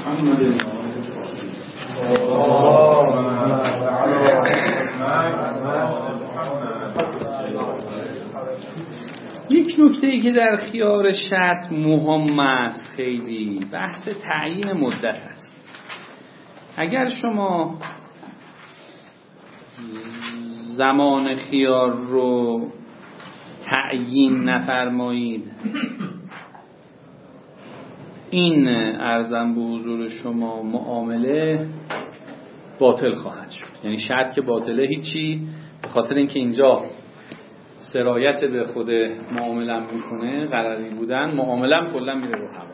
محمد یک نکته‌ای که در خیار شرط مهم است خیلی بحث تعیین مدت است. اگر شما زمان خیار رو تعیین نفرمایید، این عرضم به حضور شما معامله باطل خواهد شد. یعنی شرط که باطله هیچی، به خاطر اینکه اینجا سرایت به خود معاملم میکنه، قراری بودن معاملم کلا میره رو هوا.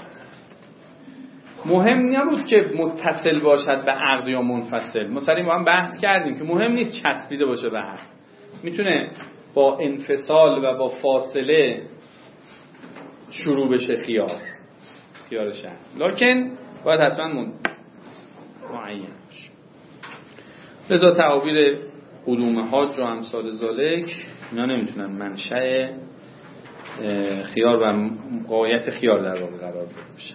مهم نبود که متصل باشد به عقد یا منفصل. مثلا ما هم بحث کردیم که مهم نیست چسبیده باشه به عقد، میتونه با انفصال و با فاصله شروع بشه خیار شرط، لکن باید حتما معین باشه. لذا تعابیر قدوم حاج و امثال ذالک اینا نمیتونن منشأ خیار و غایت خیار در واقع قرار بشه.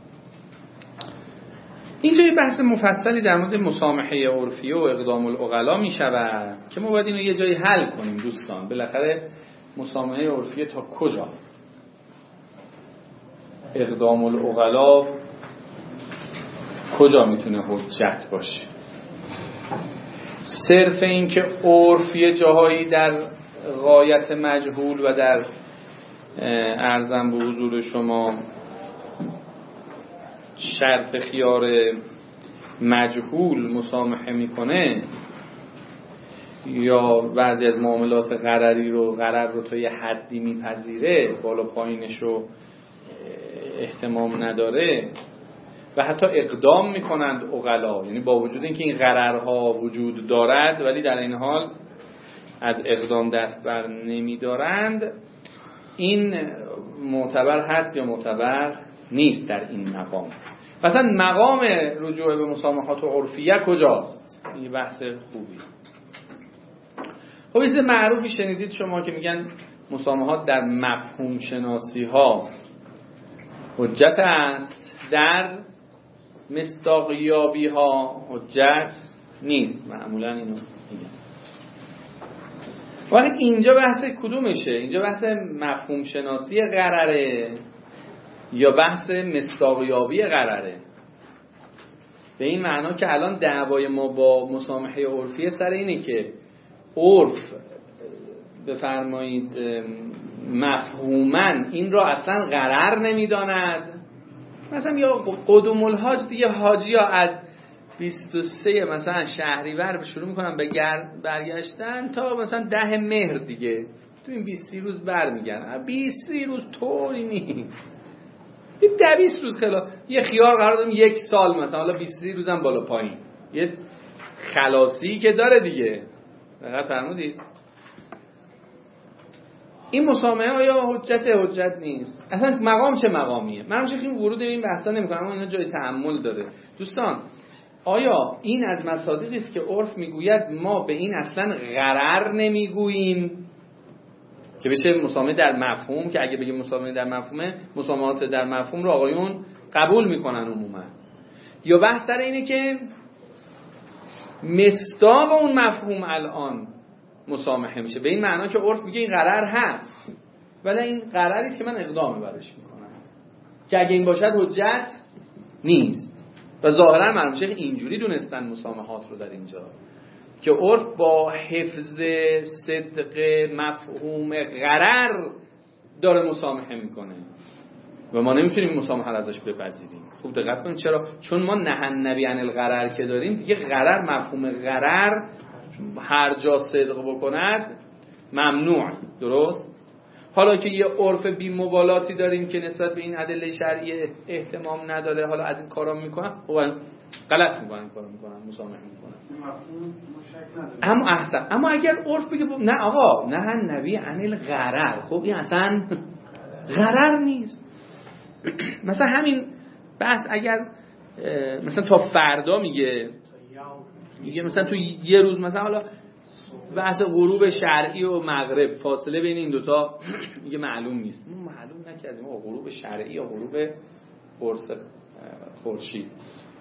اینجا یه بحث مفصلی در مورد مسامحه عرفیه و اقدام العقلا می شود که ما باید اینو یه جایی حل کنیم دوستان. بالاخره مسامحه عرفیه تا کجا؟ اقدام العقلا کجا میتونه حجت باشه؟ صرف این که عرف یه جاهایی در غایت مجهول و در عرضم به حضور شما شرط خیار مجهول مسامحه میکنه، یا بعضی از معاملات قرار رو تا یه حدی میپذیره، بالا پایینش رو احتمام نداره و حتی اقدام میکنند عقلا، یعنی با وجود اینکه این قرارها وجود دارد ولی در این حال از اقدام دست بر نمیدارند، این معتبر هست یا معتبر نیست در این مقام. مثلا مقام رجوع به مسامحات عرفیه کجاست؟ این بحث خوبی. خب این معروفی شنیدید شما که میگن مسامحات در مفهوم شناسی ها حجت است، در مصداقیابی ها حجت نیست. معمولا اینو میگن. وقتی اینجا بحث کدومشه؟ اینجا بحث مفهوم شناسی قراره یا بحث مصداقیابی قراره؟ به این معنا که الان دعوای ما با مسامحه عرفیه سر اینه که عرف بفرمایید مفهوماً این را اصلا قرار نمیداند. مثلا یا قدوم الحاج دیگه، حاجی ها از 23 مثلا شهریور شروع میکنن به برگشتن تا مثلا 10 مهر دیگه، تو این 20 روز برمیگردن. 20 روز طوری نیست، یه 20 روز خلاص. یه خیار قرار دادیم 1 سال مثلا، حالا 20 روز هم بالا پایین، یه خلاصی که داره دیگه. دقت فرمودید؟ این مسامحه آیا حجت نیست؟ اصلا مقام چه مقامیه؟ من خیلی ورود به این بحثا نمی‌کنم، اما اینا جای تأمل داره. دوستان آیا این از مصادیقی است که عرف میگوید ما به این اصلا قرار نمیگوییم که بشه مسامحه در مفهوم، که اگه بگیم مسامحه در مفهومه، مسامحات در مفهوم رو آقایون قبول میکنن عموما، یا بحث سر اینه که مصداق اون مفهوم الان مسامحه میشه، به این معنا که عرف میگه این قرار هست ولی این قراری است که من اقدام براش میکنم، که اگه این باشد حجت نیست. و ظاهرا مرحوم شیخ اینجوری دونستن مسامحات رو در اینجا که عرف با حفظ صدق مفهوم قرار داره مسامحه میکنه و ما نمیتونیم مسامحه ازش بپذیریم. خوب دقت کنید چرا؟ چون ما نهی النبی عن القرار که داریم دیگه، قرار مفهوم قرار هر جا صدق بکند ممنوع. درست؟ حالا که یه عرف بی مبالاتی داریم که نسبت به این ادله شرعی احتمام نداره، حالا از این کارا میکنن، غلط میکنن، کارا میکنن، مسامحه میکنن. اما احسن، اما اگر عرف بگه نه آقا نه النبی عن القرار، خب این اصلا قرار نیست. مثلا همین بحث اگر مثلا تا فردا میگه مثلا تو یه روز مثلا، حالا بحث غروب شرعی و مغرب، فاصله بین این دوتا میگه معلوم نیست. ما معلوم نکردیم غروب شرعی یا غروب قرص خورشید.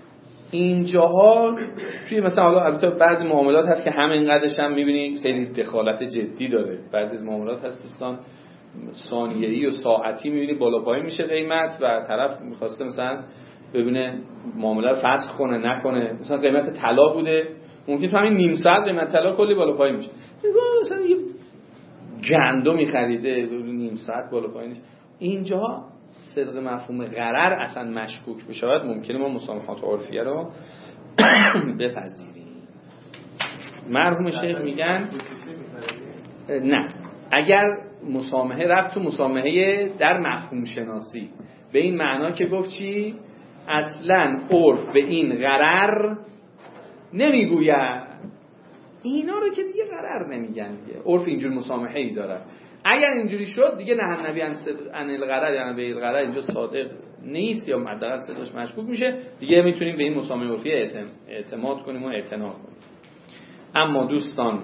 اینجاها توی مثلا حالا البته بعضی معاملات هست که همینقدرش هم می‌بینی خیلی دخالت جدی داره، بعضی از معاملات هست دوستان ثانیه‌ای و ساعتی می‌بینی بالا پایین میشه قیمت و طرف می‌خواسته مثلا ببینه معامله رو فسخ کنه نکنه، مثلا قیمت طلا بوده ممکن تو همین نیم ساعت قیمت طلا کلی بالا پایین میشه، مثلا یه گندمی خریده نیم ساعت بالا پایینش. اینجا صدق مفهوم غرر اصلا مشکوک بشه، ممکنه ما مسامحات عرفیه رو بپذیریم. مرحوم شیخ میگن نه، اگر مسامحه رفت تو مسامحه در مفهوم شناسی به این معنا که گفت چی؟ اصلا عرف به این غرر نمیگوید، اینا رو که دیگه غرر نمیگن دیگه، عرف اینجور مسامحه ای داره. اگر اینجوری شد دیگه نه نبی عن الغرر یعنی به الغرر اینجا صادق نیست یا حداقل صدقش مشکوک میشه، دیگه میتونیم به این مسامحه عرفی اعتماد کنیم و اعتنا کنیم. اما دوستان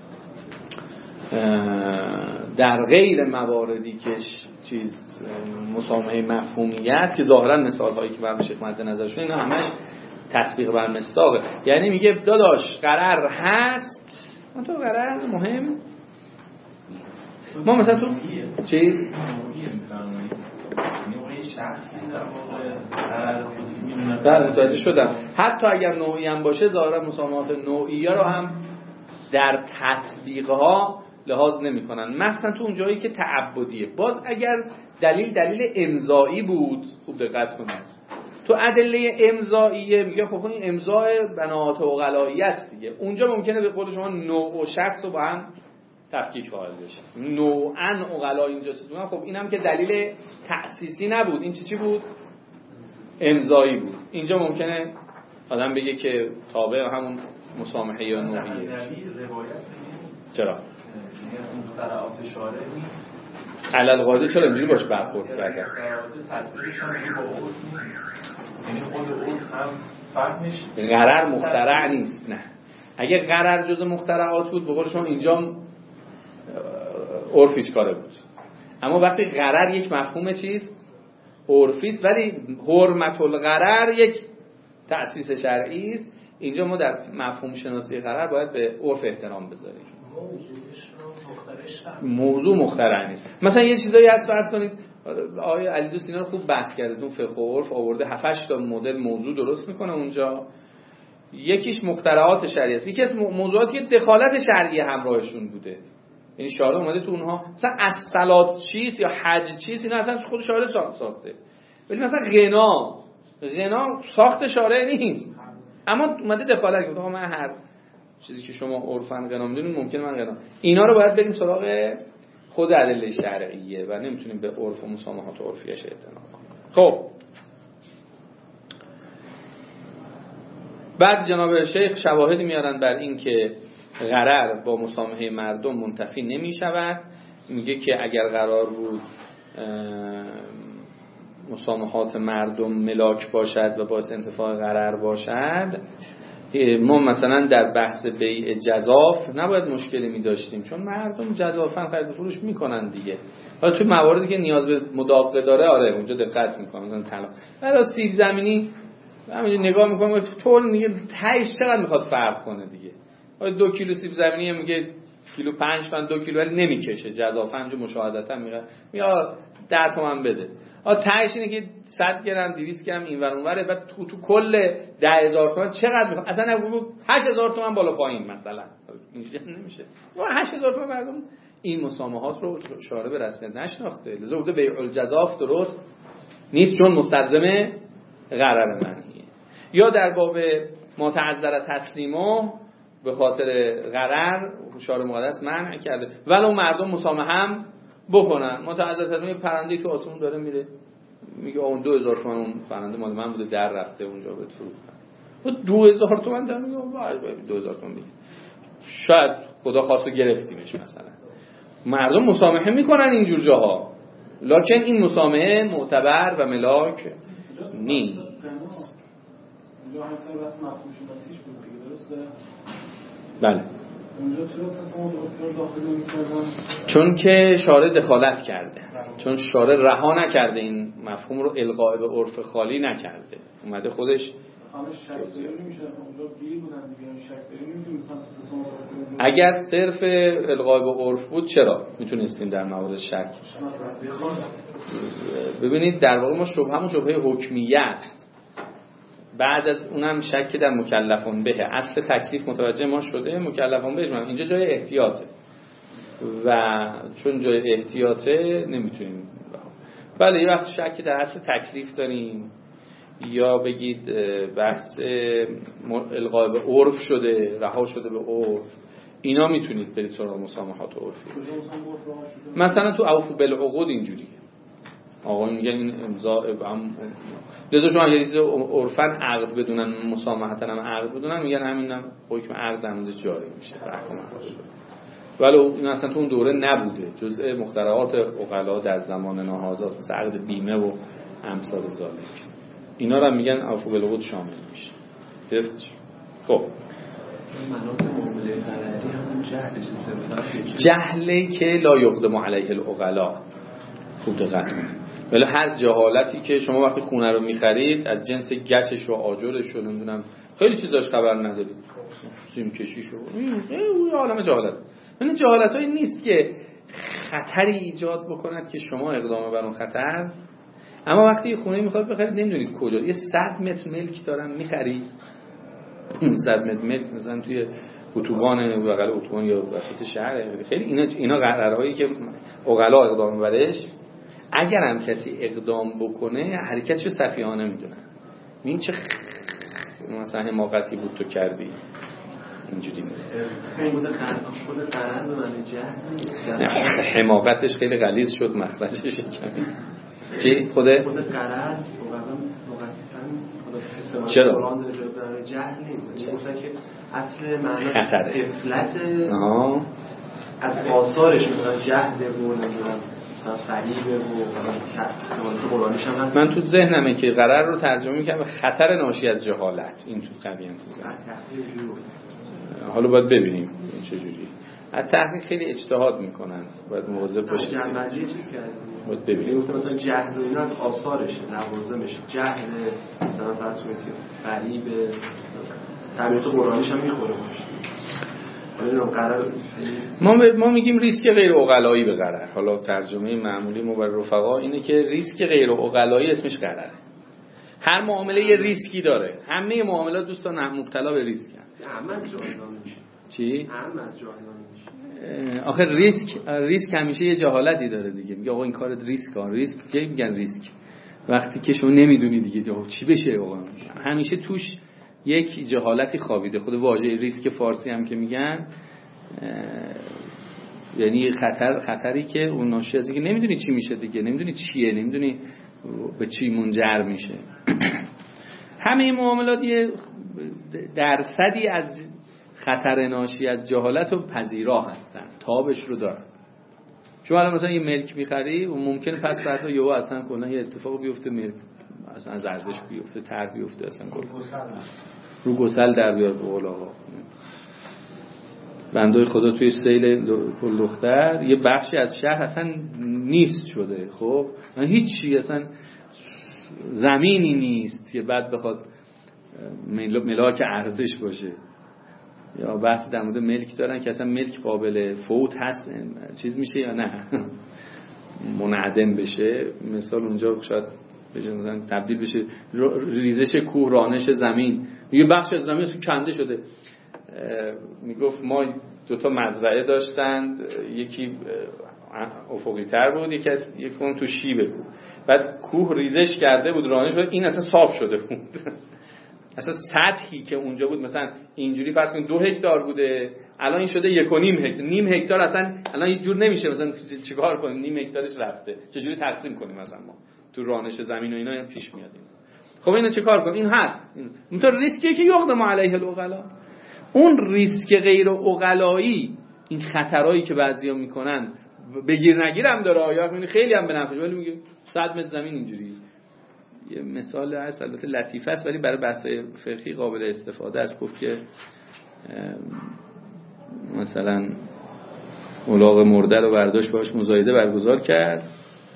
در غیر مواردی که چیز مسامحه مفهومی است که ظاهرا مثال هایی که برام شیخ مد نظرشون اینا همش تطبیق بر مصداقه، یعنی میگه داداش غرر هست، اون تو غرر مهم ما مثلا تو چی در متوجه شدم حتی اگر نوعی هم باشه ظاهرا مسامحات نوعی رو هم در تطبیقها لحاظ نمی کنن، مثلا تو اون جایی که تعبدیه. باز اگر دلیل امضایی بود، خوب دقت کنید تو ادله امضاییه میگه خب این امضاء بناات عقلایی است دیگه، اونجا ممکنه به قول شما نوع و شخص رو با هم تفکیک واقع بشه، نوعاً عقلا اینجا چیز بود، خب اینم که دلیل تأسیسی نبود، این چی بود؟ امضایی بود. اینجا ممکنه آدم بگه که تابع همون مسامحه یا نوعیه. چرا؟ مخترعات شارع نیست علل قاعده چرا اینجوری باش برخورد کرده؟ یعنی خود اون هم فهمش غرر مخترع نیست. نه، اگه غرر جز مخترعات بود به قول شما اینجا عرفیش کاره بود، اما وقتی غرر یک مفهوم چیست؟ عرفیست، ولی حرمت الغرر یک تأسیس شرعی است. اینجا ما در مفهوم شناسی غرر باید به عرف احترام بذاریم، موضوع مخترع نیست. مثلا یه چیزایی هست فرض کنید آقای علی دوست اینا رو خوب بحث کرده تو فقه و عرف، آورده 7-8 تا مدل موضوع درست میکنه اونجا. یکیش مخترعات شرعی است، یکی از موضوعاتی که دخالت شرعی همراهشون بوده، یعنی شارع اومده تو اونها مثلا الصلات چیست یا حج چیست، اینا اصلا خود شارع ساخته. ولی مثلا غنا ساخت شارع نیست، اما اومده دخالت کرده. من هر چیزی که شما عرفاً غنا میدونید ممکنه من غنا، اینا رو باید بریم سراغ خود ادله شرعیه و نمیتونیم به عرف و مسامحات عرفیش اعتنا کنیم. خب بعد جناب شیخ شواهدی میارن بر این که غرر با مسامحه مردم منتفی نمی شود. میگه که اگر قرار بود مسامحات مردم ملاک باشد و باعث انتفاع غرر باشد، ما مثلا در بحث بیع جزاف نباید مشکلی می داشتیم، چون مردم جزافن خرید فروش میکنن دیگه. حالا توی مواردی که نیاز به مداقه داره آره اونجا دقت میکنن، مثلا طلا. ولی سیب زمینی همینجوری نگاه میکنم طول میگه تهش چقدر میخواد فرق کنه دیگه. 2 کیلو سیب زمینی میگه کیلو 5 تومن 2 کیلو، ولی نمیکشه جزافن جو مشاهدتا میگه 10 تومن بده. تهش اینه که 100 گرم 200 گرم اینور اونوره، بعد تو کل 10,000 تومان چقدر میخواد؟ اصلا نگو 8,000 تومان بالا پایین مثلا نمیشه. 8,000 تومان مردم این مسامحات رو شارع به رسمیت نشناخته، لذا بوده بیع الجزاف درست نیست چون مستلزم غرر منهیه. یا در باب ما تعذر تسلیمه به خاطر غرر شارع مقدس منع کرده، ولو مردم مسامحه هم بکنن. متعذر تسلیم پرنده تو آسمون داره میره میگه اون 2000 تومان اون پرنده مال من بوده در رفته اونجا بهت فروختن، 2000 تومان داره میگه وای 2000 تومان میگه شاید خدا خواستو گرفتیمش مثلا. مردم مسامحه میکنن اینجور جاها، لکن این مسامحه معتبر و ملاک نیست. اونجا همسر رسم مفهوم شناسیش بود دیگه، درسته؟ بله. اونجا چرا تصامیم عرفی داخل نمی‌کردن؟ چون که شارع دخالت کرده، چون شارع رها نکرده این مفهوم رو القاء به عرف خالی نکرده، اومده خودش اگر صرف الغای به عرف بود چرا میتونستیم در موارد شک؟ ببینید در واقع ما همون شبهه حکمیه است. بعد از اونم شک در مکلفون به، اصل تکلیف متوجه ما شده، مکلفون بهش من اینجا جای احتیاطه و چون جای احتیاطه نمیتونیم. بله یه وقت شک در اصل تکلیف داریم یا بگید بحث الغای به عرف شده، رها شده به عرف، اینا میتونید برید سراغ مسامحات عرفی. مثلا تو عوف بالعقود اینجوریه، آقا میگن این امضا لذا شما اگه چیز عرفاً عقد بدونن مسامحتاً هم عقد بدونن میگن همینم حکم عقد در موردش جاری میشه. ولی این اصلا تو اون دوره نبوده، جزء مخترعات عقلا در زمان ناهاداست، مثل عقد بیمه و امثال ذالک. اینا رو میگن عفو بالعقود شامل میشه. درست؟ خب مناط معامله غلطی هم جهلش صرفا جهلی که لا یقدم علیه العقلا. خوب دقت کنید. ولی هر جهالتی که شما وقتی خونه رو میخرید از جنس گچش و آجرش و نمیدونم خیلی چیزاش خبر ندارید، سیم کشیش و این عالم جهالت. این جهالتایی نیست که خطری ایجاد بکند که شما اقدام بر اون خطر. اما وقتی یه خونه میخواد بخرید نمیدونید کجا، یه 100 متر ملک دارم میخرید، 500 متر ملک مثلا توی اتوبان بغل اتوبان یا وسط شهر، خیلی اینا قرارهایی که عقلا اقدام برش. اگر هم کسی اقدام بکنه حرکتشو سفیهانه میدونن، این چه مثلا حماقتی بود تو کردی اینجوری خود قرار به معنی جهل حماقتش خیلی غلیظ شد مخرجش کمی. چی؟ خود قرار چرا؟ قرآن داره به جهل نیست، میگه که اصل معنی غفلت از آثارش مثلا جهل و مثلا فریبه و استعمال قرآنیش هم هست. من تو ذهنمه که قرار رو ترجمه میکنم به خطر ناشی از جهالت. این تو قوی هم تو ذهن. حالا باید ببینیم چجوری. از تحقیق خیلی اجتهاد میکنن، باید مواظب باشید. جنبندی چیز کردیم. باید ببینیم. مثلا جهل و اینا از آثارشه، لوازمشه. جهل مثلا فرض کنید که فریبه، تعبیرات قرآنیش هم میخوره باشه. ما میگیم ریسک غیر عقلایی به قرار. حالا ترجمه معمولی ما برای رفقا اینه که ریسک غیر عقلایی اسمش قراره. هر معامله یه ریسکی داره. همه معاملات دوستان مبتلا به ریسک هست. همه جاهلان میشه. چی؟ همه از جاهلان میشه. آخه ریسک همیشه یه جهالتی داره دیگه. میگه آقا این کارت ریسک که میگن ریسک. وقتی که شما نمیدونی دیگه چی بشه آقا. همیشه توش یک جهالتی خوابیده. خود واژه ریسک فارسی هم که میگن یعنی خطری که اون ناشی از اینکه نمیدونی چی میشه دیگه، نمیدونی چیه، نمیدونی به چی منجر میشه. همه این معاملات یه درصدی از خطر ناشی از جهالت و پذیرا هستن، تابش رو دارن. شما الان مثلا یه ملک میخری و ممکنه پس بعدا یهو اصلا کلا یه اتفاق بیفته، ملک اصلا از ارزش بیفته، تر بیفته، اصلا کلا رو گسل در بیاد. به قول آقا بنده خدا توی سیل لختر یه بخشی از شهر اصلا نیست شده. خب هیچ چی، اصلا زمینی نیست که بعد بخواد ملاک ارزش باشه. یا بحث در مورد ملک دارن که اصلا ملک قابل فوت هست، چیز میشه یا نه منعدم بشه. مثال اونجا شاید مثلا تبدیل بشه ریزش کوه، رانش زمین، یه بخش از زمین کنده شده. میگفت ما 2 مزرعه داشتند، یکی افقی تر بود، یکی اون تو شیبه بود. بعد کوه ریزش کرده بود، رانش بود، این اصلا صاف شده بود. اصلا سطحی که اونجا بود مثلا اینجوری فرض کنید 2 هکتار بوده، الان این شده 1.5 هکتار. نیم هکتار اصلا الان هیچ جور نمیشه مثلا چیکار کنیم، نیم هکتارش رفته، چجوری تقسیم کنیم مثلا ما تو رانش زمین و اینا هم پیش میاد. خب اینو چیکار کنیم؟ این هست این تو ریسکیه که یقدم علیه العقلا. اون ریسک غیر عقلایی، این خطرایی که بعضیا میکنن بگیر نگیرم داره، آیا خیلی هم به نفعه، ولی میگه 100 متر زمین اینجوری. یه مثال هست البته لطیفه است ولی برای بحث فقهی قابل استفاده است. گفت که مثلا الاغ مرده رو برداشت باهاش مزایده برگزار کرد.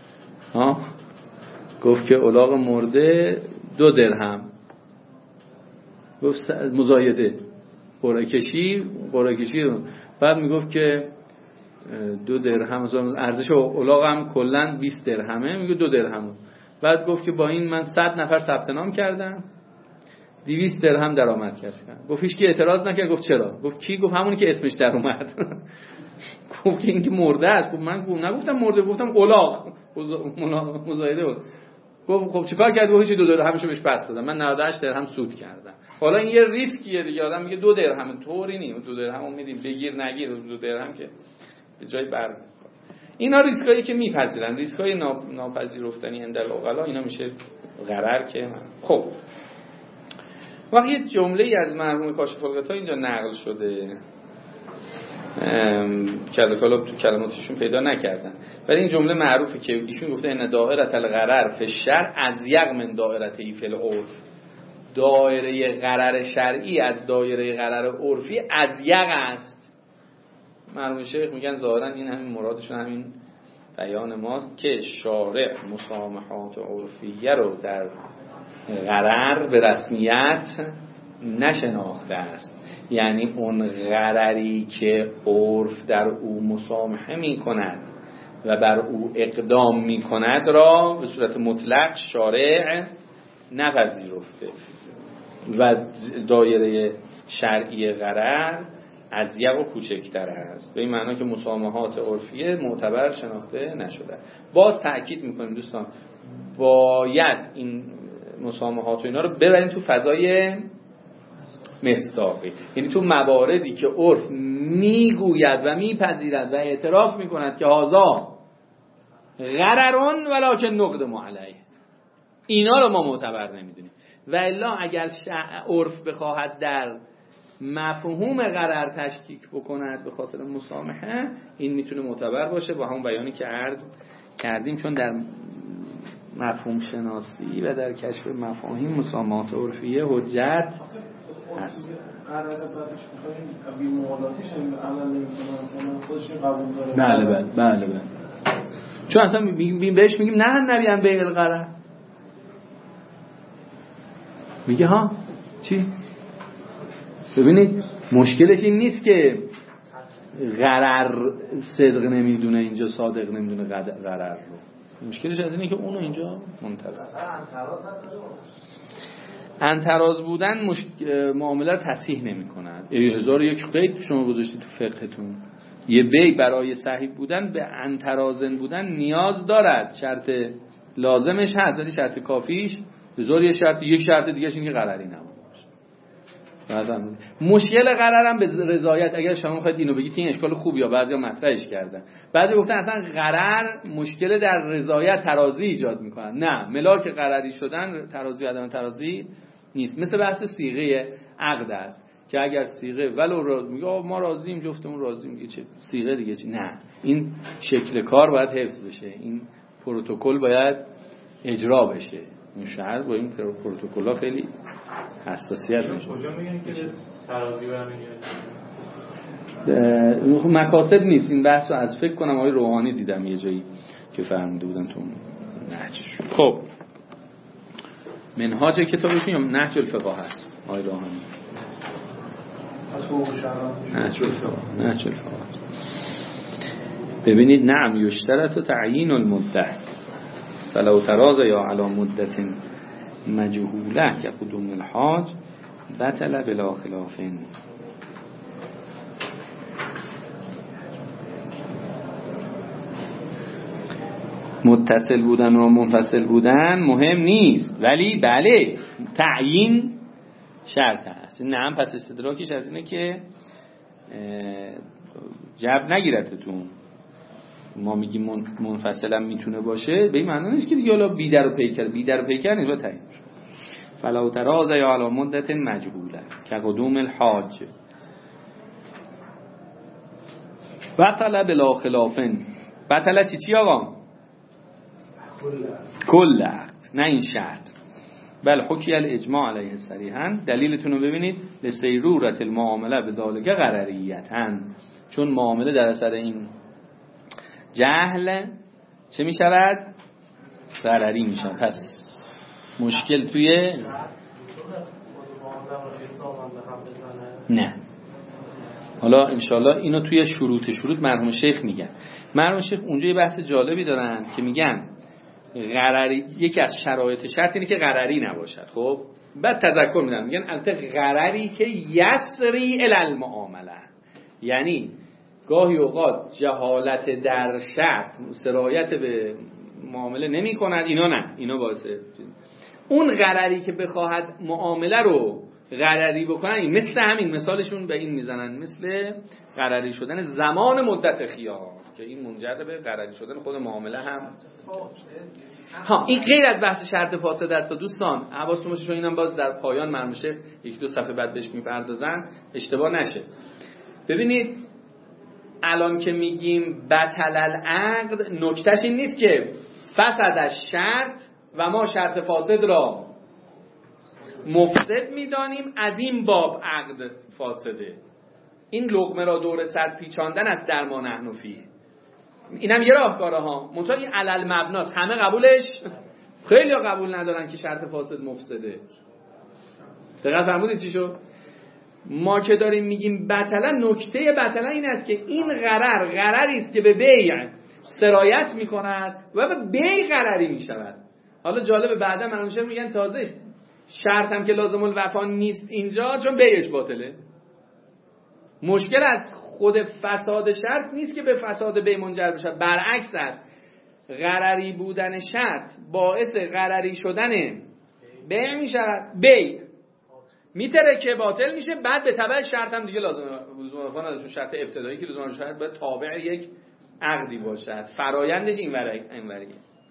گفت که الاغ مرده 2 درهم، گفت مزایده قرعه کشی. بعد میگفت که 2 درهم ارزش الاغ هم کلا 20 درهمه، میگه 2 درهم. بعد گفت که با این من 100 نفر ثبت نام کردم 200 درهم درآمد کردم. گفت هیچ کی اعتراض نکرد. گفت چرا؟ گفت کی؟ گفت همونی که اسمش در اومد. گفت که این که مرده است. گفت من نگفتم مرده، گفتم الاغ مزایده بود. گفت خب چیکار کرد؟ گفت هیچ 2 درهمشو بهش پس دادم، من 98 درهم سود کردم. حالا این یه ریسکیه دیگه، آدم میگه 2 درهم طوری نیست، 2 درهمو میدیم بگیر نگیر، 2 درهم که به جای بر. اینا ریسکایی که میپذیرن، ریسکای ناپذیرفتنی عند العقلا، اینا میشه غرر. که خب وقتی یه جمله‌ای از مرحوم کاشف الغطا اینجا نقل شده که حالا تو کلماتشون پیدا نکردن، ولی این جمله معروفه که ایشون گفته ان دائره الغرر فی الشرع ازیق من دائرته فی العرف. دایره غرر شرعی از دایره غرر عرفی ازیق است. مرحوم شیخ میگن ظاهرا این همین مرادشون همین بیان ماست که شارع مسامحات عرفیه رو در غرر به رسمیت نشناخته است. یعنی اون غرری که عرف در او مسامحه می کند و بر او اقدام می کند را به صورت مطلق شارع نپذیرفته و دایره شرعی غرر ازیق و کوچکتر است، به این معنا که مسامحات عرفیه معتبر شناخته نشده. باز تأکید میکنیم دوستان باید این مسامحات و اینا رو ببریم تو فضای مصداقی، یعنی تو مواردی که عرف میگوید و میپذیرد و اعتراف میکند که هذا غررون ولکن نقدم علیه، اینا رو ما معتبر نمیدونیم. و الا اگر عرف بخواهد در مفهوم غرر تشکیک بکند به خاطر مسامحه، این میتونه معتبر باشه با همون بیانی که عرض کردیم، چون در مفهوم شناسی و در کشف مفاهیم مسامحات عرفیه حجت هست. بله. چون اصلا بهش میگیم نه نبی ان بیع الغرر، میگه ها چی؟ ببینید مشکلش این نیست که غرر صدق نمیدونه اینجا صادق نمیدونه غرر رو، مشکلش از اینه که اونو اینجا منتبه انتراز بودن معامله رو تصحیح نمی کند. 1001 قید شما گذاشتید تو فقهتون، یه بی برای صحیح بودن به انترازن بودن نیاز دارد، شرط لازمش هست ولی شرط کافیش یک شرط دیگه این که غرری نباشه. مشکل غررم به رضایت، اگر شما میخواید اینو بگید این اشکال خوب یا بعضیا مطرحش کردن، بعضی گفتن اصلا غرر مشکل در رضایت ترازی ایجاد میکنن. نه، ملاک غرری شدن ترازی و عدم ترازی نیست. مثل بحث صیغه عقد است که اگر صیغه ولو میگه ما راضییم جفتمون راضییم، میگه چه صیغه دیگه چی؟ نه، این شکل کار باید حفظ بشه، این پروتکل باید اجرا بشه. این شهر با این پروتکل‌ها خیلی حساسیت میشه. کجا میگن که ترازی برمیگرده؟ مکاسب نیست، این بحث رو از فکر کنم آقای روحانی دیدم یه جایی که فرموده بودن تو نهج. خب منهاج کتابشون یا نهج الفقه هست آقای روحانی؟ نهج الفقه. ببینید نعم یشترط تعیین المده فلو تراز یا علی مدت مجهوله که قدوم الحاج بطل بلا خلافین. متصل بودن و منفصل بودن مهم نیست، ولی بله تعیین شرط هست. نعم پس استدراکش از اینه که جب نگیرتتون. ما میگیم منفصلا میتونه باشه به این معنی نیست که دیگه حالا بیدر و پیکر نیست، با تعیین فلو تراز یا علی مدت مجهوله که قدوم الحاج بطل بلا خلافن. بطل چی آقا؟ کل عقد، نه این شرط. بل حکی الاجماع علیه صریحا. دلیلتون رو ببینید لسیرورت المعامله به ذالک غرریتن، چون معامله در اثر این جهل چه می شود؟ غرری می شود. پس مشکل توی نه. حالا انشالله اینو توی شروط مرحوم شیخ میگن. مرحوم شیخ اونجا یه بحث جالبی دارن که میگن غرری، یکی از شرایط شرط اینه که غرری نباشد. خب بعد تذکر میدن، میگن البته غرری که یسری الی المعامله، یعنی گاهی اوقات جهالت در شرط سرایت به معامله نمی کند، اینا نه، اینا باعثه اون غرری که بخواهد معامله رو غرری بکنن، مثل همین مثالشون به این میزنن، مثل غرری شدن زمان مدت خیار که این منجر به غرری شدن خود معامله هم. این غیر از بحث شرط فاسد است. دوستان حواستون باشه، چون اینم باز در پایان مرحوم شیخ یک دو صفحه بعد بهش میپردازن، اشتباه نشه. ببینید الان که میگیم بطل العقد، نکتهش این نیست که فسد شرط و ما شرط فاسد را مفسد میدانیم، از این باب عقد فاسده. این لقمه را دور سر پیچاندن است در ما نحن فیه. اینم یه راهکاره ها، منتها این علل مبناست، همه قبولش، خیلی ها قبول ندارن که شرط فاسد مفسده. دقیقا فرمودید چی شد؟ ما که داریم میگیم بطلا، نکته بطلا این است که این غرری است که به بیع سرایت میکند و به بیع غرری میشود. حالا جالبه بعدا منوشه میگن تازه شرط هم که لازم الوفا نیست اینجا، چون بیعش باطله. مشکل از خود فساد شرط نیست که به فساد بیع منجر بشه، برعکس است. غرری بودن شرط باعث غرری شدن بیع میشود، بیع میتره که باطل میشه، بعد به تبع شرط هم دیگه لازم الوفا نداره. شرط ابتدایی که لزوما شرط باید تابع یک عقدی باشد، فرایندش اینوریه.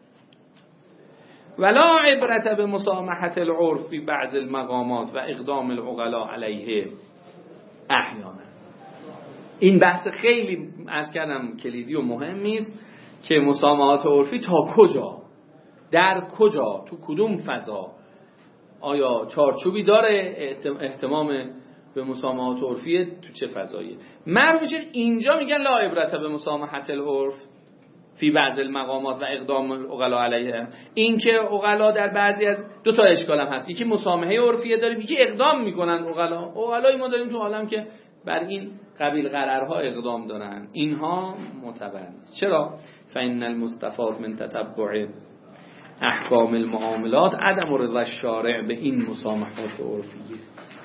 ولا عبرت به مسامحت العرف فی بعض المقامات و اقدام العقلاء علیه احیانا. این بحث خیلی عرض کردم کلیدی و مهمی است که مسامحات عرفی تا کجا، در کجا، تو کدوم فضا، آیا چارچوبی داره اهتمام به مسامحات عرفی، تو چه فضایی. مرحوم اینجا میگن لا عبرت به مسامحت العرف فی بعض المقامات و اقدام العقلاء علیه. این که عقلا در بعضی از دو تا اشکال هم هست، یکی مسامحه عرفیه داریم، یکی اقدام میکنن عقلای ما داریم تو عالم که بر این قبیل قرارها اقدام دارن، اینها معتبر نیست. چرا؟ فإن المستفاد من تتبع احکام المعاملات عدم رضا الشارع به این مسامحات عرفیه.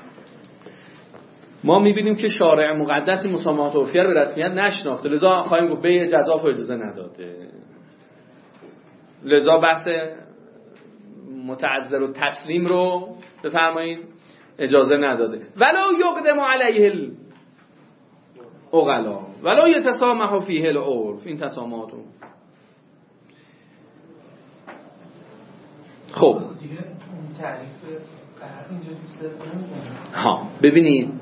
ما میبینیم که شارع مقدس مسامحات عرفیه رو به رسمیت نشناخته، لذا خواهیم گفت بیع جزاف اجازه نداده، لذا بحث متعذر و تسلیم رو بفرمایید اجازه نداده. ولا یقدم علیه العقلاء ولا یتسامح فیه العرف. این تسامحات رو خب ببینید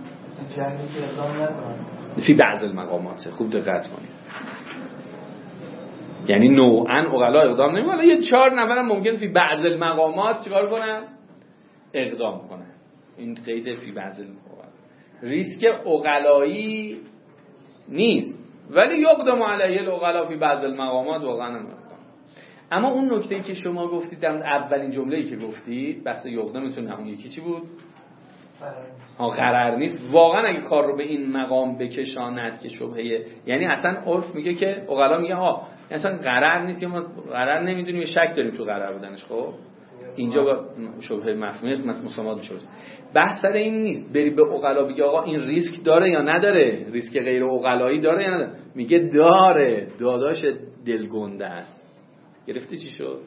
فی بعض المقامات خوب دقت کنید، یعنی نوعا عقلا اقدام نمی، ولی یه 4 نفرم ممکن فی بعض المقامات چیکار کنن؟ اقدام کنن. این قید فی بعض المقامات ریسک عقلایی نیست، ولی یقدم علیه العقلاء فی بعض المقامات واقعا هم. اما اون نکته‌ای که شما گفتید در اولین جمله‌ای که گفتید بحث یقدمتون اون یکی چی بود؟ قرار نیست. واقعا اگه کار رو به این مقام بکشاند که شبهه، یعنی اصلا عرف میگه که عقلا میگه اصلا قرار نیست، که ما قرار نمیدونیم، شک داریم تو قرار بودنش. خب اینجا با شبهه مفهومی مسامحات میشه. بحث سر این نیست بری به عقلا بگی آقا این ریسک داره یا نداره، ریسک غیر عقلایی داره یا نداره. میگه داره، داداش دلگنده است. گرفتی چی شد؟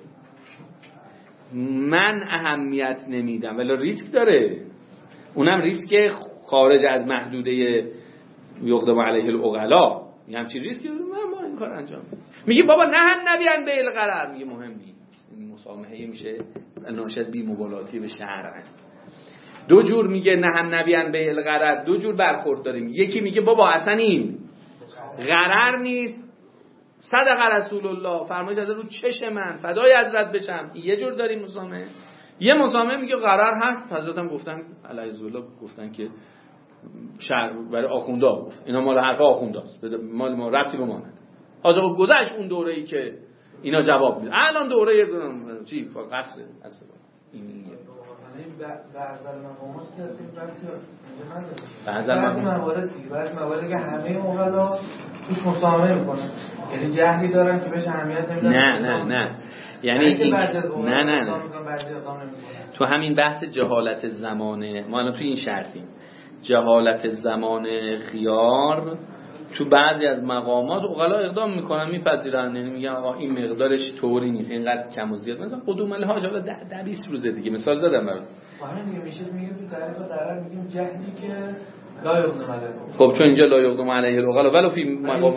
من اهمیت نمیدم ولی ریسک داره، اونم ریسک خارج از محدوده یقدم علیه العقلاء. یه همچین ریسکی ما این کار انجام میگه بابا نه نبیان به القرار. میگه مهم نیست، این مسامحه میشه ناشد بی مبالاتی به شرع. دو جور میگه نه نبیان به القرار، دو جور برخورد داریم. یکی میگه بابا اصلا این قرار نیست، صدق رسول الله، فرمایش از رو چش من فدای حضرت بشم. یه جور داریم مسامحه. یه مسامحه میگه قرار هست، حضرت هم گفتن علیه الله گفتن که شرع برای آخوندا گفت اینا مال حرف آخونداست، مال ما ربطی به ما نداره. آقا گذشت اون دوره‌ای که اینا جواب میده، الان دوره چی قصر اصلا این بعضی موارد که همه اوغلا توش مساهمه میکنن، یعنی جهلی دارن که بهش اهمیت نمیدن. نه یعنی این نه تو همین بحث جهالت زمانه ما الان تو این شرطیم، جهالت زمان خیار تو بعضی از مقامات اوغلا اقدام میکنن، میپذیرن، یعنی میگن آقا این مقدارش طوری نیست، اینقدر کم و زیاد، مثلا قدوم الحاج حالا 10-20 روزه دیگه مثال زدم برات. همین دیگه میشه میگه تو تعریف ضرر میگیم جهلی که لا یقدم علیه. خب چون اینجا لا یقدم علیه الاغلا ولو فی مقام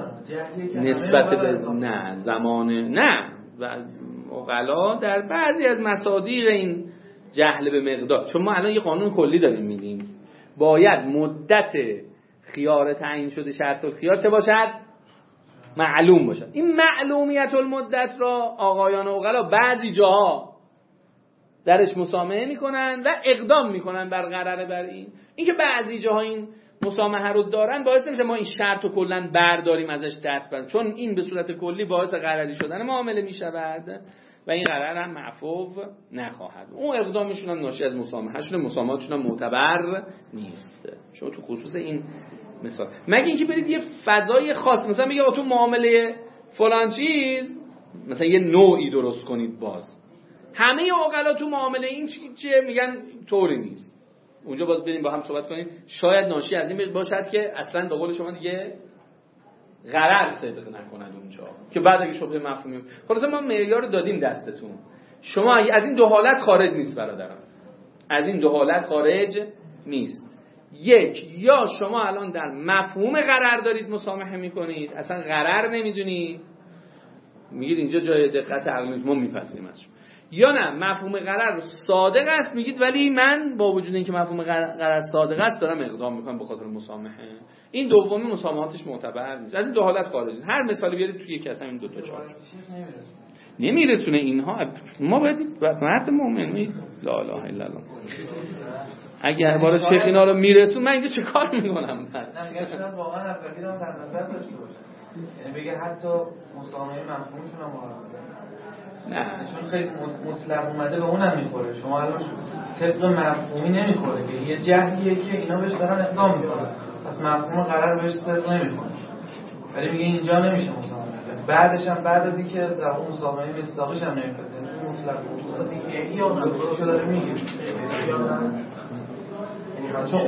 نسبت به نه زمان نه و اوغلا در بعضی از مصادیق این جهل به مقدار، چون ما الان یه قانون کلی داریم میگیم باید مدت خیار تعیین شده شرط الخیار چه باشد؟ معلوم باشد. این معلومیت المدت را آقایان اوغلا بعضی جاها درش مسامحه میکنن و اقدام میکنن بر قراره بر این که بعضی جاها این مسامحه رو دارن باعث نمیشه ما این شرط رو کلا برداریم ازش دست برداریم، چون این به صورت کلی باعث قراری شدن معامله میشود و این قرار هم معفو نخواهد. اون اقدامشون هم ناشی از مسامحهشون، مسامحاتشون هم معتبر نیست. شما تو خصوص این مثال مگه اینکه برید یه فضای خاص مثلا میگه تو معامله فلان چیز مثلا یه نوعی درست کنید، باز همه اوغلا تو معامله این چیه میگن طوری نیست، اونجا باز بریم با هم صحبت کنیم. شاید ناشی از این باشد که اصلا به قول شما دیگه غرض صدق نکند اونجا که بعد اگه شبهه مفهومی. خلاص ما معیار دادیم دستتون، شما از این دو حالت خارج نیست برادران، از این دو حالت خارج نیست. یک، یا شما الان در مفهوم قرار دارید مسامحه میکنید، اصلا قرار نمیدونید، میگید اینجا جای دقت عقلی ما میپسیم از شما، یا نه مفهوم قرار صادق است میگید ولی من با وجود اینکه مفهوم قرار صادق است دارم اقدام میکنم به خاطر مسامحه. این دومی مسامحاتش معتبر نیست. از این دو حالت خارج نیست. هر مثالی بیارید توی یکی از همین دو تا چهار نمیرسونه اینها. ما باید مرد مومن لا اله الا الله اگر بالا شیخ اینا رو میرسون من اینجا چه کار میکنم؟ نه میگم واقعا افرادی رو در نظر داشته باشه، یعنی بگه حتی مسامحه مفهومشون هم نه چون خیلی مطلق اومده به اونم میخوره. شما الان طبق مفهومی نمیخوره که یه جهلیه که اینا بهش دارن اقدام میکنن، پس مفهوم قرار بهش صدق نمیکنه، ولی میگه اینجا نمیشه مسامحه. بعدش هم بعد از اینکه در اون مسامحه مصداقش هم نمیپذیره مطلق اصلا یا نه داره میگه چون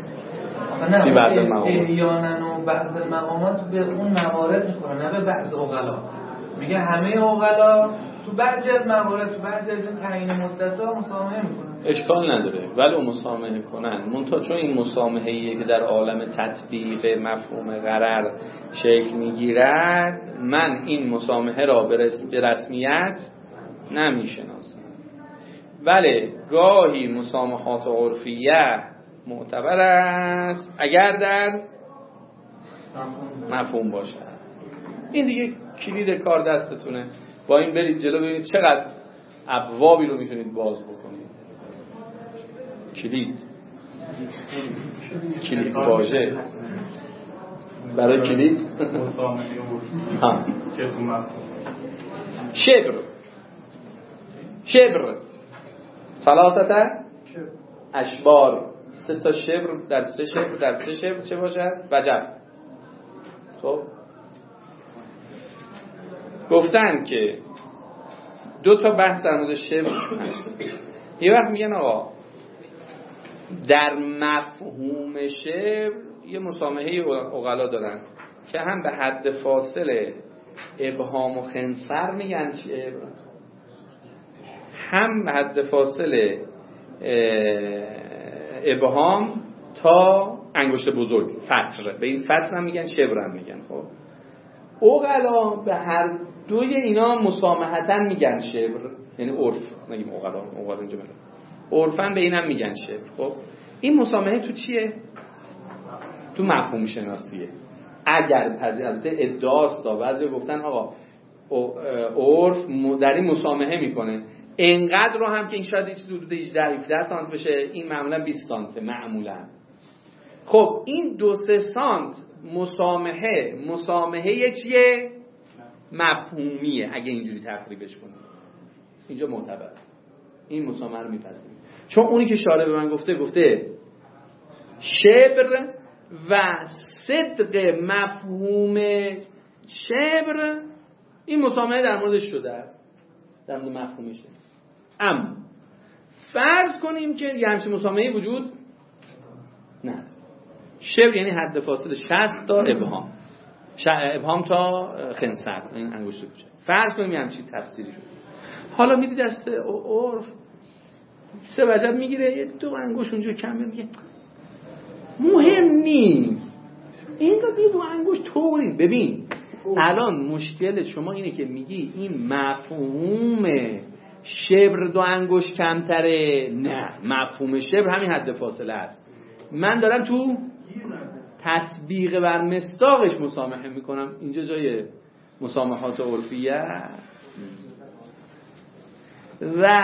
احیانا و بعض المقامات به اون موارد میخوره نه به بعض اوغلا. میگه همه اوغلا تو بعضی از موارد تو بعضی از این تعیین مدت‌ها مسامحه میکنن، اشکال نداره ولو مسامحه کنن، منتها چون این مسامحه‌ایه که در عالم تطبیق مفهوم قرار شکل میگیرد من این مسامحه را به رسمیت نمیشناسم. بله گاهی مسامحات عرفیه معتبر است اگر در مفهوم باشه. این دیگه کلید کار دستتونه، با این برید جلو ببینید چقدر ابوابی رو میتونید باز بکنید. کلید واژه برای کلید شبر ثلاثه اشبار، 3 تا شبر در 3 شبر در 3 شبر چه باشد؟ وجب. خب گفتن که 2 تا بحث در مورد شبر هست. یه وقت میگن آقا در مفهوم شبر یه مسامحه اوغلا دارن که هم به حد فاصله ابهام و خنصر میگن شبر، هم به حد فاصله ابهام تا انگشت بزرگ فتر، به این فتر هم میگن شبر هم میگن. خب اوغلا به هر دوی اینا مسامحتن میگن شبر، یعنی عرف نگیم اوغلا اینجا میگن عرفن به اینم میگن شبر. خب این مسامحه تو چیه؟ تو مفهوم شناسیه. اگر البته ادعاست دا بعضی گفتن آقا عرف در این مسامحه میکنه اینقدر رو هم که این شاید حدود 18-17 سانت بشه، این معمولا 20 سانت معمولا. خب این 2-3 سانت مسامحه چیه؟ مفهومیه. اگه اینجوری تقریبش کنیم اینجا معتبر. این مسامحه رو میپذیریم. چون اونی که شارع به من گفته شبر و صدق مفهوم شبر، این مسامحه در موردش شده است، در مورد مفهومشه. اما فرض کنیم که یه همچین مسامحه‌ای وجود نه. شبر یعنی حد فاصله 60 تا ابهام، ابهام تا خنثر، این انگشت کوچک. فرض کنیم یه همچین تفسیری شد. حالا میدی دست عرف سه وجب میگیره، یه دو انگشت اونجا کم میگه مهم نیست، این دو انگشت طوری. ببین الان مشکل شما اینه که میگی این مفهوم شبر دو انگشت کمتره. نه، مفهوم شبر همین حد فاصله است. من دارم تو تطبیق بر مصداقش مسامحه میکنم. اینجا جای مسامحات عرفیه و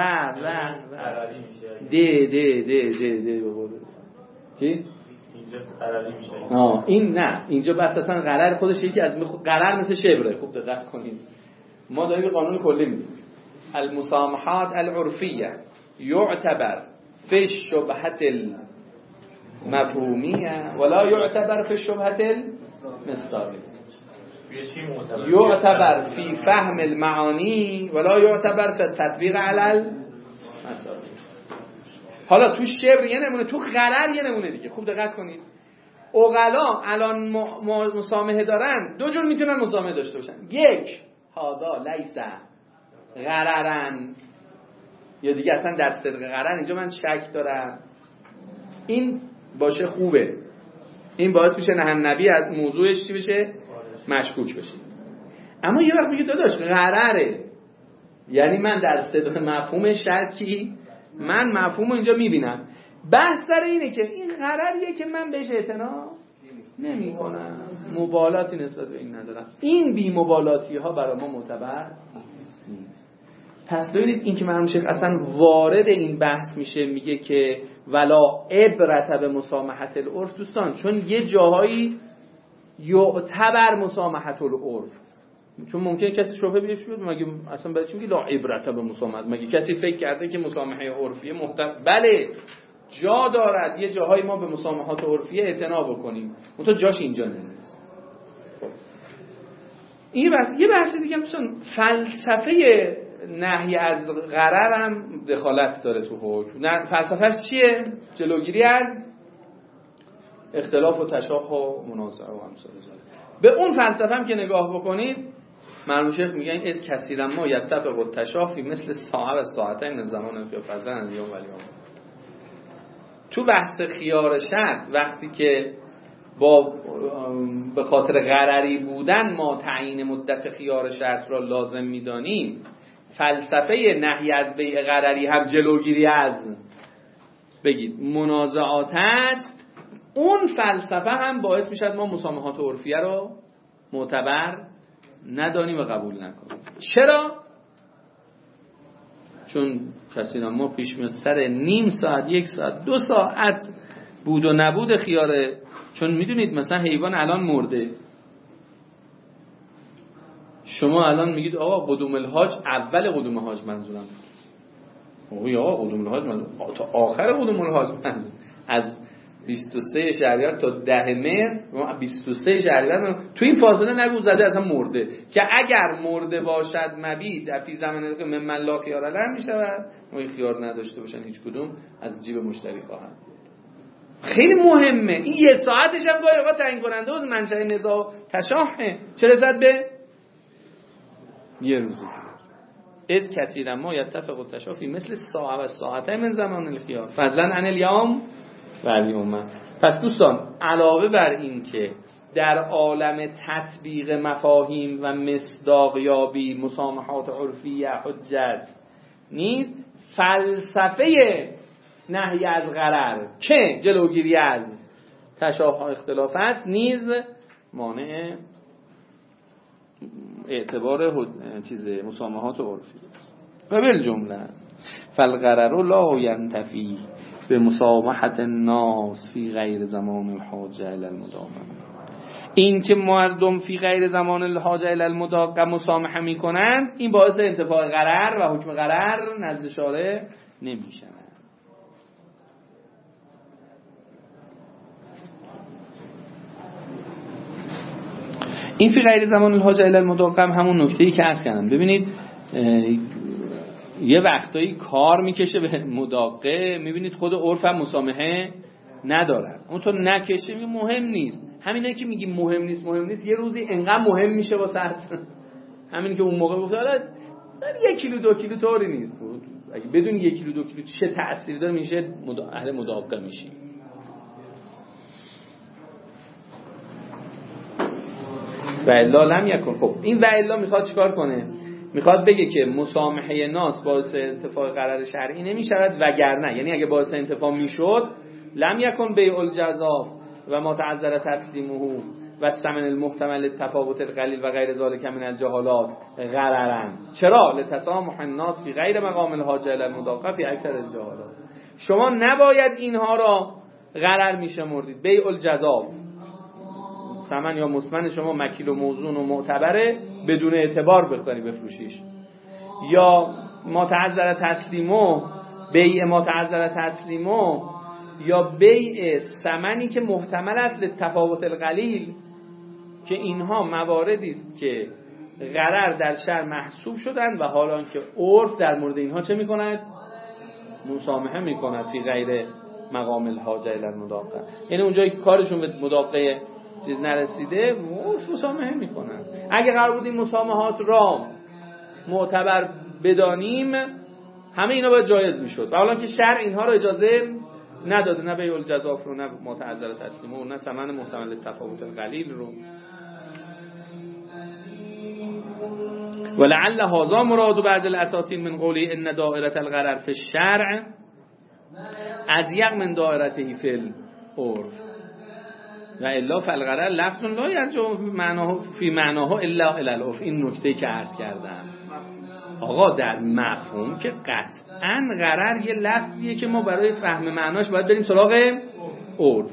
چی؟ اینجا قراری میشه. این نه، اینجا بس اصلا قرار خودش یکی از قرار مثل شبره. خوب دقت کنید، ما داریم قانون کلی میدیم. المسامحات العرفیه یعتبر فی الشبهه المفهومیه ولا یعتبر فی الشبهه المصداقیه. یعتبر فی فهم المعانی ولا یعتبر فی التطبیق علی المصادر. حالا تو شبر یه نمونه، تو غرر یه نمونه دیگه. خوب دقت کنید، عقلا الان مسامحه دارن، دو جور میتونن مسامحه داشته باشن. یک، هذا لیس غررن، یا دیگه اصلا در صدق غرر اینجا من شک دارم، این باشه خوبه، این باعث میشه نبی از موضوعش چی بشه؟ مشکوک بشه. اما یه وقت میگه داداش غرره، یعنی من در صدق مفهوم شکی، من مفهوم رو اینجا میبینم. بحث سر اینه که این غرریه که من بهش اعتنا نمی کنم، مبالاتی نسبت به این ندارم. این بی مبالاتی ها برای ما معتبر نیست. پس ببینید این که مرحوم شیخ اصلا وارد این بحث میشه، میگه که ولا عبرت به مسامحت العرف. دوستان چون یه جاهایی یعتبر مسامحت العرف، چون ممکنه کسی شبهه بهش بیاد مگه اصلا برای چی میگه لا عبرت به مسامحت؟ مگه کسی فکر کرده که مسامحه عرفیه بله جا دارد یه جاهایی ما به مسامحات عرفیه اعتنا بکنیم، منتها جاش اینجا نمیست. یه بحث دیگه مثلا فلسفه نهی از غرر هم دخالت داره تو حکم. فلسفهش چیه؟ جلوگیری از اختلاف و تشاح و منازعه و امثال ذلک. به اون فلسفه هم که نگاه بکنید، مرحوم شیخ میگن از کثیرا ما یتفق التشاح فی مثل ساعه و ساعتین من زمان فی فضلا الیوم و الیوم. تو بحث خیار شرط وقتی که به خاطر غرری بودن ما تعیین مدت خیار شرط را لازم میدانیم، فلسفه نهی از بیع غرری هم جلوگیری از بگید منازعات است. اون فلسفه هم باعث میشد ما مسامحات عرفیه رو معتبر ندانیم و قبول نکنیم. چرا؟ چون کسی ما پیش میاد سر نیم ساعت، یک ساعت، 2 ساعت بود و نبود خیاره. چون میدونید مثلا حیوان الان مرده، شما الان میگید آقا قدوم الحاج، اول قدوم الحاج منظورم آقا قدوم الحاج منظورم تا آخر قدوم الحاج منظورم، از 23 شهریور تا 10 مهر 23 شهریور تو این فاصله نگو زده اصلا مرده، که اگر مرده باشد مبید فی زمانه که من لا خیار لهم میشود، ما خیار نداشته باشن هیچ کدوم از جیب مشتری خواهند. خیلی مهمه این یه ساعتش هم گاهی اوقات تعیین کننده بود منشأ نزاع تشاحه. چه رسد به یه روزی از کثیرا ما یتفق التشاح فی مثل ساعه و ساعتین من زمان الخیار فضلا عن الیوم و الیوم. پس دوستان علاوه بر این که در عالم تطبیق مفاهیم و مصداقیابی مسامحات عرفیه حجت نیست، فلسفه نهی از غرر که جلوگیری از تشابه اختلاف است نیز مانع اعتبار مسامحات عرفی است. و بالجمله فالغرر لا ينتفی به مسامحت الناس فی غیر زمان الحاجه الی المداومه. این که مردم فی غیر زمان الحاجه الی المداقه مسامحه میکنند، این باعث انتفاع غرر و حکم غرر نزد شارع نمیشه. این فی غیر زمان الحاجه الی المداقه همون نکته‌ای که عرض کردم. ببینید یه وقتایی کار میکشه به مداقه، میبینید خود عرف هم مسامحه ندارن، اون تو نکشه میگه مهم نیست. همینایی که میگیم مهم نیست یه روزی انقدر مهم میشه واسه همین که اون موقع گفت حالا 1 کیلو 2 کیلو طوری نیست بود، اگه بدون 1 کیلو 2 کیلو چه تأثیری داره میشه اهل مداقه میشی. و الا لم یکن. خب این و الا میخواد چیکار کنه؟ میخواد بگه که مسامحه ناس باعث انتفاع قرار شرعی نمیشود وگرنه، یعنی اگه باعث انتفاع میشد لم یکن بیع الجزاف و ما تعذر تسلیمه و الثمن المحتمل تفاوت القلیل و غیر ذلک من الجهالات غررن. چرا؟ لتسامح الناس فی غیر مقام الحاجه الی المداقه فی اکثر الجهالات. شما نباید اینها را غرر میشمردید. بیع الجزاف ثمن یا مسمن شما مکیل و موزون و معتبره، بدون اعتبار بخوانی بفروشیش. یا ما تعذر تسلیمو، بیع ما تعذر تسلیمو، یا بیع ثمنی که محتمل است لتفاوت القلیل، که اینها مواردی است که غرر در شرع محسوب شدن و حالا که عرف در مورد اینها چه میکند؟ مسامحه میکند فی غیر مقام الحاجه الی المداقه. یعنی اونجایی که کارشون به مداقه چیز نرسیده مسامحه میکنن. اگه قرار بود این مسامحات را معتبر بدانیم همه اینا باید جایز میشد، و حالا که شرع اینها رو اجازه نداده، نه بیع الجزاف رو، نه متعذر تسلیمه و نه ثمن محتمل تفاوت القلیل رو. ولعل هذا مراد بعض الاساطین من قولی ان دائره الغرر فی الشرع اضیق من دائرته فی العرف و الا فالغرر لفظ لا یرجع فی معناه الا الی العرف. این نکته که عرض کردم آقا در مفهوم که قطعاً غرر یه لفظیه که ما برای فهم معناش باید بریم سراغ عرف.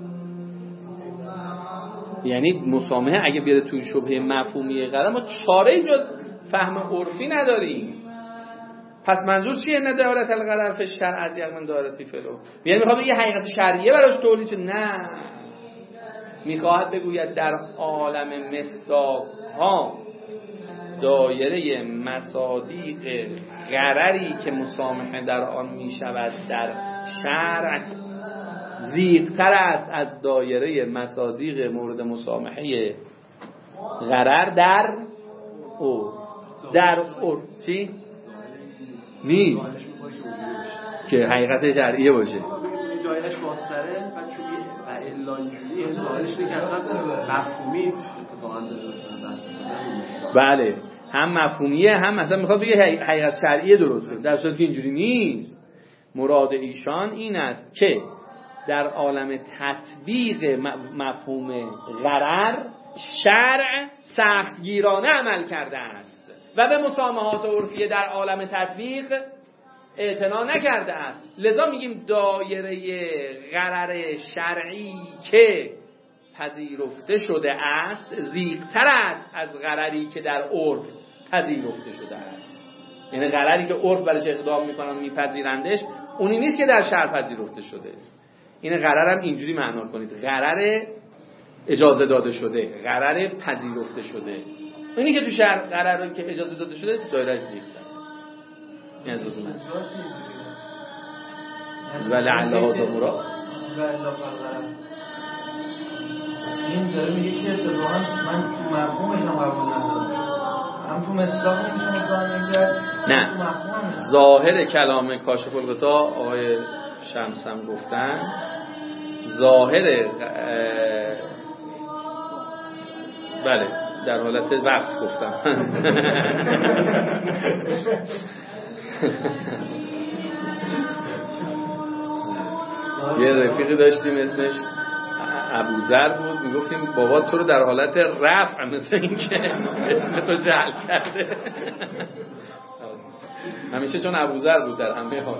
یعنی مسامحه اگه بیاره توی شبهه مفهومی غرر ما چاره جز فهم عرفی نداریم. پس منظور چیه؟ نه دائره الغرر فی الشرع اضیق من دائرته فی العرف. یعنی میخواد یه حقیقت شرعیه براش تولید شه؟ نه، میخواهد بگوید در عالم مصداق ها دایره مصادیق غرری که مسامحه در آن میشود در شرع زیغ‌تر است از دایره مصادیق مورد مسامحه غرر در چی؟ نیست که حقیقت شرعیه باشه. دایرهش باستره و چوبی و الا اینجوری ظاهرش نکردن مفهومی اتفاقا درست. بله، هم مفهومیه هم مثلا میخواد بگه حقیقت شرعیه درسته، در صورتی که اینجوری نیست. مراد ایشان این است که در عالم تطبیق مفهوم غرر شرع سختگیرانه عمل کرده است و به مسامحات عرفیه در عالم تطبیق اعتنا نکرده است. لذا میگیم دایره غرر شرعی که پذیرفته شده است ضیق‌تر است از غرری که در عرف پذیرفته شده است. یعنی غرری که عرف برش اقدام میکنن میپذیرندش اونی نیست که در شرع پذیرفته شده. این غرر هم اینجوری معنا کنید، غرر اجازه داده شده، غرر پذیرفته شده. اینی که تو شرع غرری که اجازه داده شده دایره‌اش ضیق‌تر. این از لزوم است. ولعل هذا مراد این داره میگه که اتفاقا من تو مفهومش هم قبول ندارم، هم تو مصداقش هم نمی‌گرد. نه، ظاهر کلام کاشف الغطا آقای شمس هم گفتن، ظاهر بله در حالت وقت گفتم یه رفیقی داشتیم اسمش ابوذر بود، میگفتیم بابا تو رو در حالت رفع مثل این که اسم تو جعل کرده همیشه، چون ابوذر بود در همه حالات.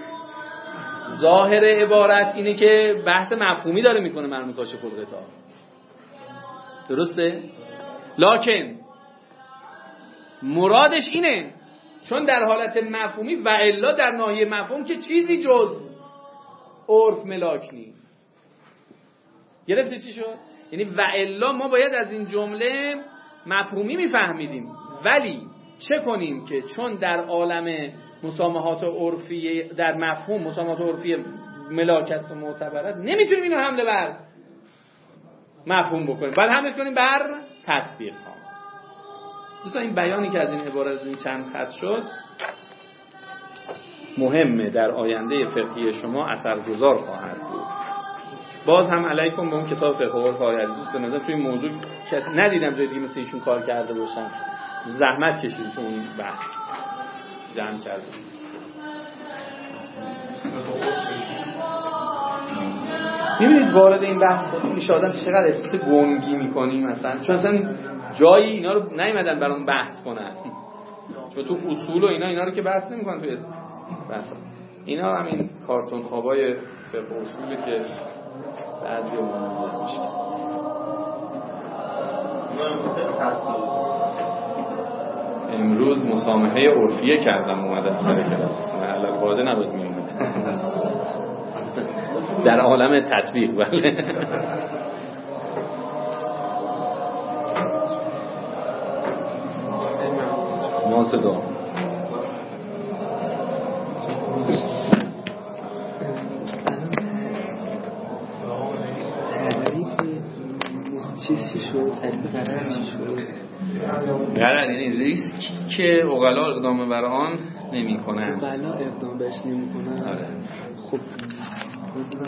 ظاهر عبارت اینه که بحث مفهومی داره میکنه مرحوم کاشف الغطا. درسته؟ لکن مرادش اینه، چون در حالت مفهومی و الا در ناحیه مفهوم که چیزی جز عرف ملاک نیست. گرفتی چی شد؟ یعنی و الا ما باید از این جمله مفهومی میفهمیدیم، ولی چه کنیم که چون در عالم مسامحات عرفی در مفهوم مسامحات عرفی ملاک است و معتبرات، نمیتونیم اینو حمله بر مفهوم بکنیم، بعد حملش کنیم بر تطبیق ها. دوستان این بیانی که از این عبارت این چند خط شد مهمه، در آینده فقهی شما اثرگذار خواهد بود. باز هم علیکم به اون کتاب فقه و عرف آیه حدیث به نظر توی موضوع که ندیدم جای دیگه مثل ایشون کار کرده باشن، زحمت کشید تو اون بحث جمع کرده. می‌بینید وارد این بحث میشه آدم چقدر احساس گنگی می‌کنیم مثلا، چون اصلا جایی اینا رو نیومدن برام بحث کنن، چون تو اصول و اینا رو که بحث نمی‌کنن تو بحث. اینا همین کارتون خوابای فقه و اصوله که بعضی منظر میشه. امروز مسامحه عرفیه کردم اومدم سر کلاس، علل قاعده نبود میومد در عالم تطبیق. بله ما صدا قرار یعنی ریسکی که عقلا اقدام بر آن نمی کنند. عقلا اقدام بهش نمی کنند. آره. خب